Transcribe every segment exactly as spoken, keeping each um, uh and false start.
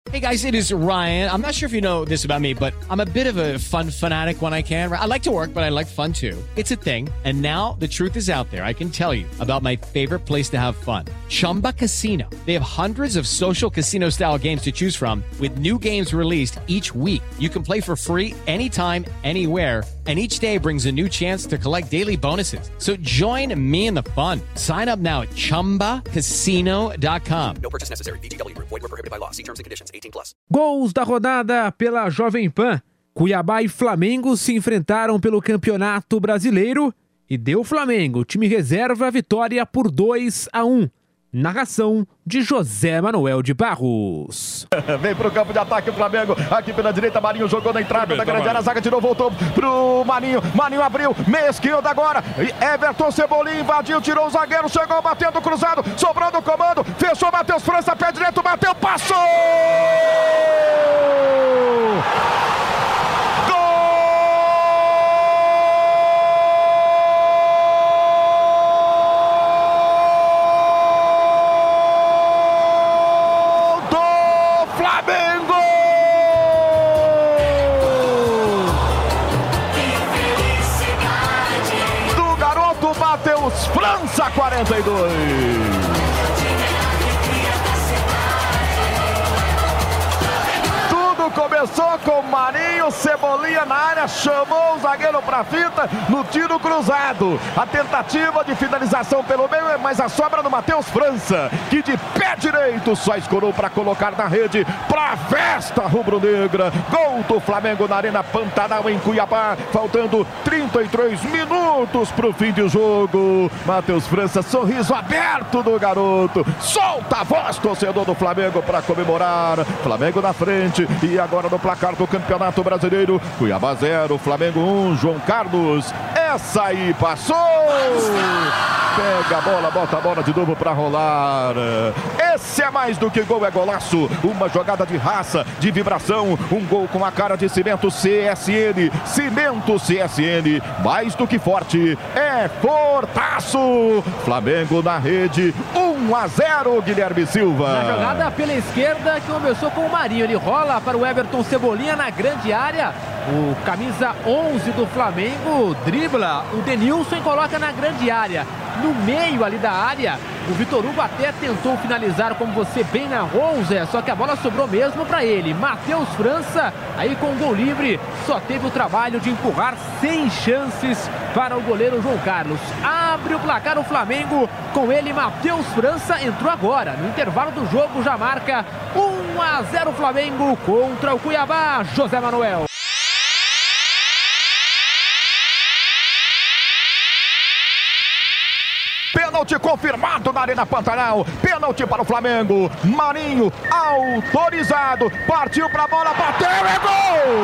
Hey guys, it is Ryan. I'm not sure if you know this about me, but I'm a bit of a fun fanatic when I can. I like to work, but I like fun too. It's a thing. And now the truth is out there. I can tell you about my favorite place to have fun. Chumba Casino. They have hundreds of social casino style games to choose from with new games released each week. You can play for free anytime, anywhere. And each day brings a new chance to collect daily bonuses. So join me in the fun. Sign up now at chumba casino dot com. No purchase necessary. V G W. Void where prohibited by law. See terms and conditions. eighteen plus. Gols da rodada pela Jovem Pan. Cuiabá e Flamengo se enfrentaram pelo Campeonato Brasileiro e deu Flamengo, time reserva, a vitória por dois a um. Narração de José Manuel de Barros. Vem pro campo de ataque o Flamengo. Aqui pela direita, Marinho jogou na entrada da grande área. A zaga tirou, voltou pro Marinho. Marinho abriu, meia esquerda agora. Everton Cebolinha invadiu, tirou o zagueiro, chegou batendo cruzado, sobrando o comando. Fechou, Matheus França, pé direito, bateu, passou! Matheus França, quarenta e dois. Começou com Marinho, Cebolinha na área, chamou o zagueiro para a fita no tiro cruzado. A tentativa de finalização pelo meio, mas a sobra do Matheus França, que de pé direito só escorou para colocar na rede para a festa rubro-negra. Gol do Flamengo na Arena Pantanal em Cuiabá, faltando trinta e três minutos para o fim de jogo. Matheus França, sorriso aberto do garoto. Solta a voz, torcedor do Flamengo, para comemorar. Flamengo na frente e agora no placar do Campeonato Brasileiro, Cuiabá zero, Flamengo um, João Carlos, essa aí passou! Pega a bola, bota a bola de novo para rolar. Esse é mais do que gol, é golaço. Uma jogada de raça, de vibração, um gol com a cara de Cimento C S N. Cimento C S N, mais do que forte, é fortaço. Flamengo na rede, um a zero, Guilherme Silva. Na jogada pela esquerda que começou com o Marinho, ele rola para o Everton Cebolinha na grande área. O camisa onze do Flamengo dribla o Denilson e coloca na grande área. No meio ali da área, o Vitor Hugo até tentou finalizar, como você bem narrou, Zé, só que a bola sobrou mesmo para ele. Matheus França, aí com o gol livre, só teve o trabalho de empurrar sem chances para o goleiro João Carlos. Abre o placar o Flamengo, com ele Matheus França entrou agora. No intervalo do jogo já marca um a zero Flamengo contra o Cuiabá. José Manuel. Pênalti confirmado na Arena Pantanal. Pênalti para o Flamengo. Marinho autorizado. Partiu para a bola, bateu, é gol!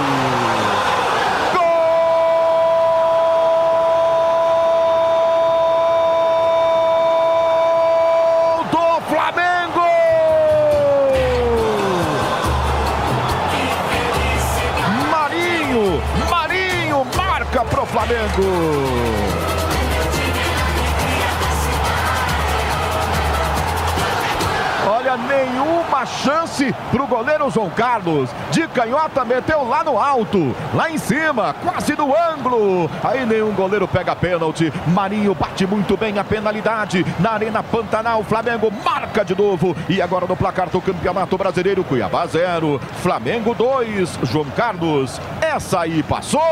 Gol do Flamengo! Marinho, Marinho marca pro Flamengo. Olha, nenhuma chance para o goleiro João Carlos. De canhota, meteu lá no alto, lá em cima, quase no ângulo. Aí nenhum goleiro pega pênalti. Marinho bate muito bem a penalidade na Arena Pantanal. Flamengo marca de novo. E agora no placar do Campeonato Brasileiro, Cuiabá zero, Flamengo dois. João Carlos, essa aí passou!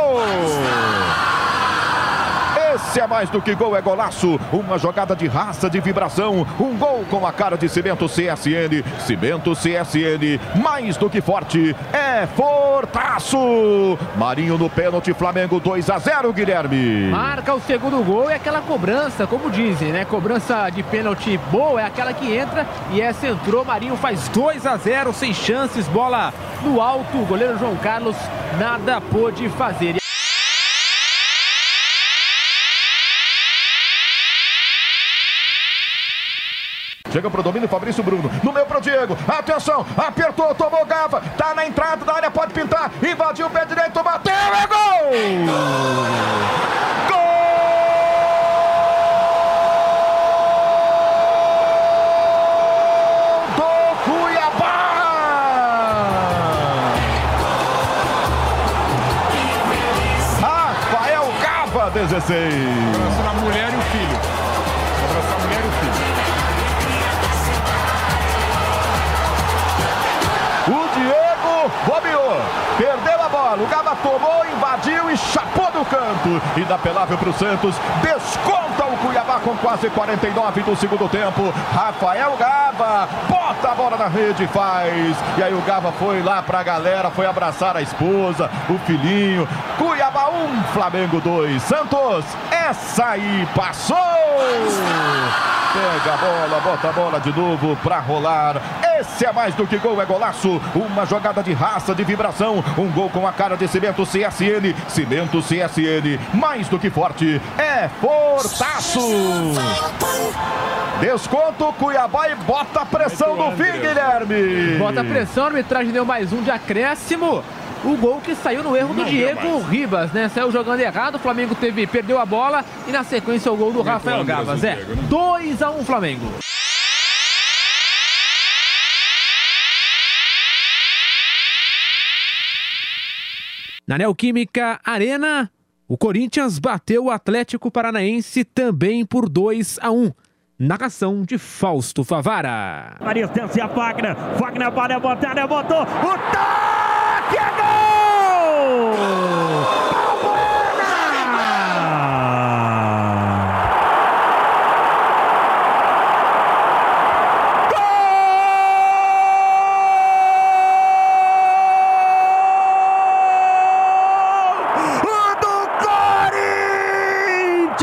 Esse é mais do que gol, é golaço. Uma jogada de raça, de vibração. Um gol com a cara de Cimento C S N. Cimento C S N, mais do que forte, é fortaço. Marinho no pênalti, Flamengo dois a zero, Guilherme. Marca o segundo gol e aquela cobrança, como dizem, né? Cobrança de pênalti boa é aquela que entra. E essa entrou, Marinho faz dois a zero, sem chances. Bola no alto, o goleiro João Carlos nada pôde fazer. Chega pro domínio, Fabrício Bruno. No meio pro Diego. Atenção, apertou, tomou gava. Tá na entrada da área, pode pintar. Invadiu o pé direito, bateu, é gol! Gol! Do Cuiabá! a dezesseis. Abraçando a mulher e o filho. Abraçando a mulher e o filho. O Diego bobeou, perdeu a bola, o Gava tomou, invadiu e chapou do canto. Inapelável para o Santos, desconta o Cuiabá com quase quarenta e nove do segundo tempo. Rafael Gava bota a bola na rede e faz. E aí o Gava foi lá para a galera, foi abraçar a esposa, o filhinho. Cuiabá um, Flamengo dois. Santos, essa aí passou! Pega a bola, bota a bola de novo pra rolar. Esse é mais do que gol, é golaço. Uma jogada de raça, de vibração. Um gol com a cara de Cimento C S N. Cimento C S N, mais do que forte, é fortaço. Desconto, Cuiabá e bota a pressão no fim, Guilherme. Bota a pressão, a arbitragem deu mais um de acréscimo. O gol que saiu no erro do Diego Ribas, né? Saiu jogando errado, o Flamengo teve, perdeu a bola e na sequência o gol do Rafael Gava. Zé, dois a um Flamengo. Na Neoquímica Arena, o Corinthians bateu o Atlético Paranaense também por dois a um. Narração de Fausto Favara. Na distância, Fagner. Fagner para botar, ele botou. O toque é gol! Balbuena! Gol do Corinthians!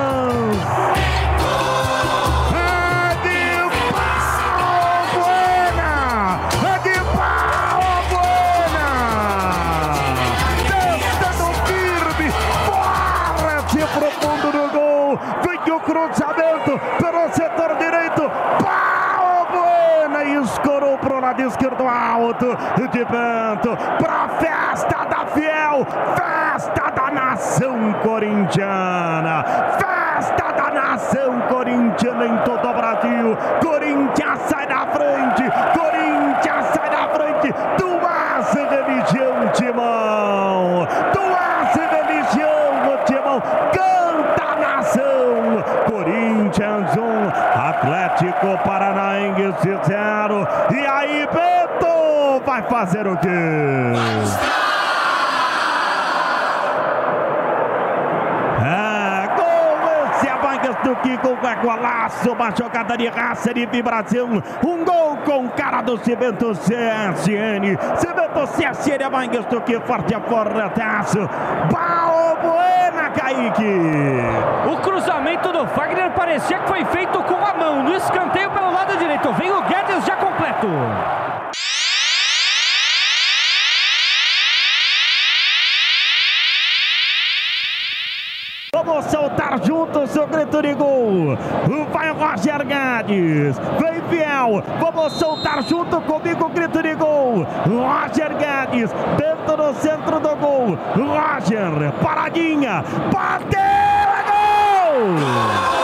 Profundo no gol, vem o cruzamento pelo setor direito, Balbuena e escorou pro lado esquerdo alto, de vento, pra festa da Fiel, festa da nação corintiana, festa da nação corintiana em todo o Brasil. Corinthians sai da frente, Corinthians sai da frente, tu és religião, Timão, tu és religião, Timão. Canta a nação. Corinthians um, Atlético Paranaense zero. E aí, Beto vai fazer o quê? É, gol, esse é Vargas do Kiko, vai golaço, uma jogada de raça, de vibração, um gol com cara do Cimento C S N, Cimento C S N, é Vargas do Kiko, forte a fortaço, Balbuena, Kaique. O cruzamento do Fagner parecia que foi feito com a mão, no escanteio pelo lado direito, vem o Guedes já completo. Vamos soltar juntos o grito de gol. Vai o Roger Guedes. Vem Fiel. Vamos soltar junto comigo o grito de gol. Roger Guedes dentro do centro do gol. Roger, paradinha. Bateu, é gol!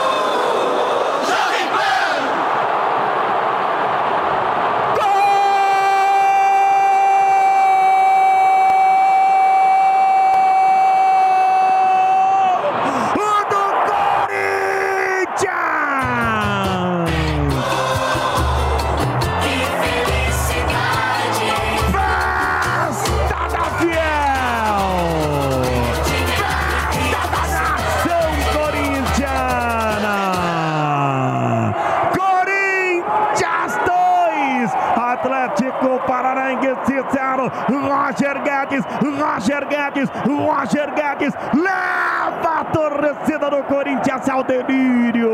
Atlético Paranaense zero, Roger Guedes, Roger Guedes, Roger Guedes, leva a torcida do Corinthians ao delírio.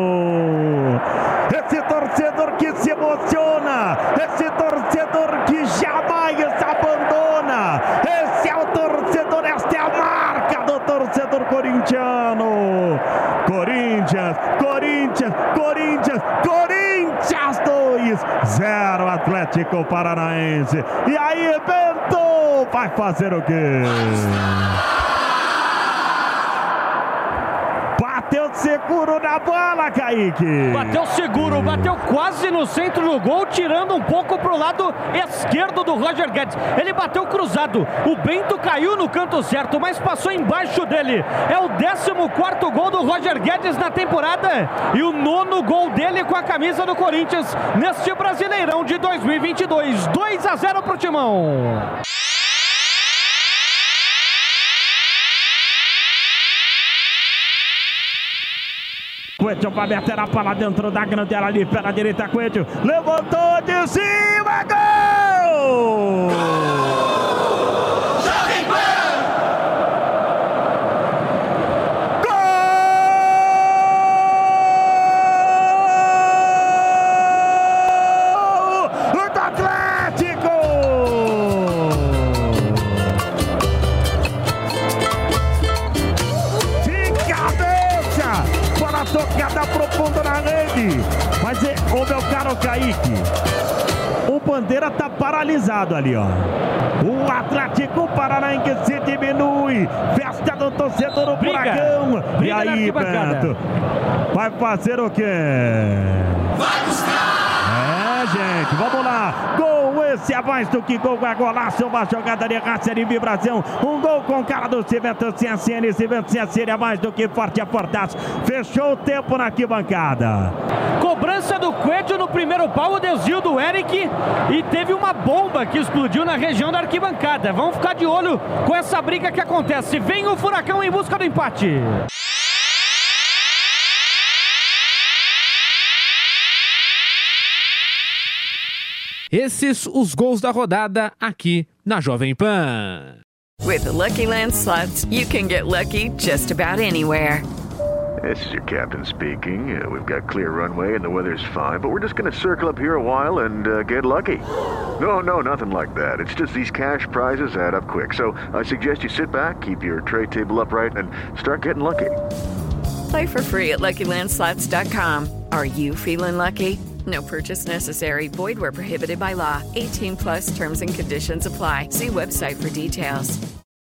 Esse torcedor que se emociona, esse torcedor que jamais abandona, esse é o torcedor, esta é a marca do torcedor corintiano. Corinthians, Corinthians, Corinthians, Corinthians dois, zero Atlético Paranaense. E aí, Bento vai fazer o quê? Bateu seguro na bola, Kaique. Bateu seguro, bateu quase no centro do gol, tirando um pouco pro lado esquerdo do Roger Guedes. Ele bateu cruzado, o Bento caiu no canto certo, mas passou embaixo dele. É o décimo quarto gol do Roger Guedes na temporada e o nono gol dele com a camisa do Corinthians neste Brasileirão de dois mil e vinte e dois. dois a zero pro Timão. Coelho vai meter a bola dentro da grande área ali pela direita. Coelho levantou de cima, gol! Jovem Pan! Gol do Atlético! De cabeça! Bola tocada pro fundo na rede. Mas, é, ô meu caro Kaique, o Bandeira tá paralisado ali, ó. O Atlético Paranaense se diminui. Festa do torcedor do Furacão. E aí, Bento? Vai fazer o quê? Vai buscar! É, gente, vamos lá. Gol, esse é mais do que gol, é golaço. Uma jogada de raça de vibração. Um gol com cara do Cimento C S N. Cimento C S N é mais do que forte, é fortaço. Fechou o tempo na arquibancada. Cobrança do Coelho no primeiro pau, o desvio do Eric. E teve uma bomba que explodiu na região da arquibancada. Vamos ficar de olho com essa briga que acontece. Vem o Furacão em busca do empate. Esses os gols da rodada aqui na Jovem Pan. With the Lucky Land Slots, you can get lucky just about anywhere. This is your captain speaking. Uh, we've got clear runway and the weather's fine, but we're just going to circle up here a while and uh, get lucky. No, no, nothing like that. It's just these cash prizes add up quick. So I suggest you sit back, keep your tray table upright, and start getting lucky. Play for free at Lucky Land Slots dot com. Are you feeling lucky? No purchase necessary. Void where prohibited by law. eighteen plus terms and conditions apply. See website for details.